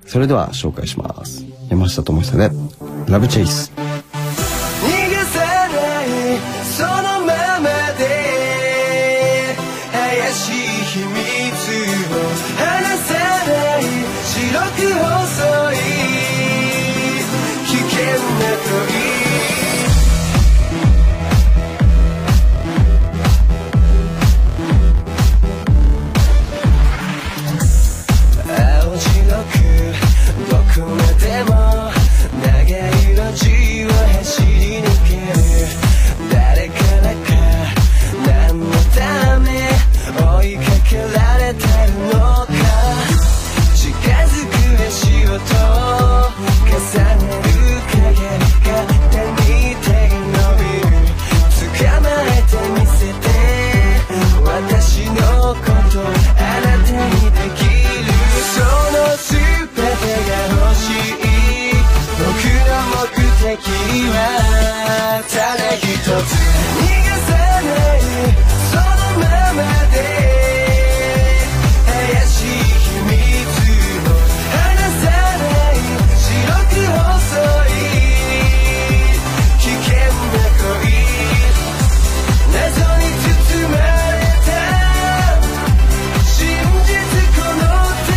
それでは紹介します。山下智久でラブチェイス。 逃がさないそのままで怪しい秘密を離さない白く細い危険な恋青白くどこまでも長い路地を走り抜ける誰からか何のため追いかけられてるのか近づく足音重ねる影勝手に手が伸びる捕まえてみせて私のことあなたにできるその全てが欲しい僕の目的はただ一つ逃がさないそのままで怪しい秘密を離さない白く細い危険な恋謎に包まれた真実この手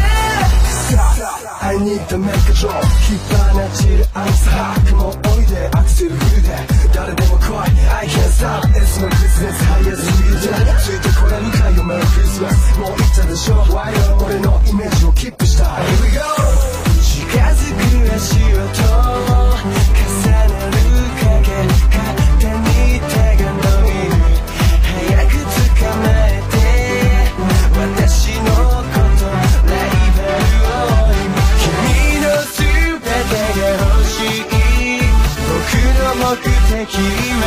で I need to make a drop 火花散るアンサー雲おいでアクセルフルで誰でも来い I can't stop It's no business 早すぎるじゃついてこれるかよ Merry Christmas もう言ったでしょ Why not 俺のイメージをキープした Here we go 近づく足音重なる影勝手に手が伸びる早く捕まえて私のことライバルを君の全てが欲しい僕の目的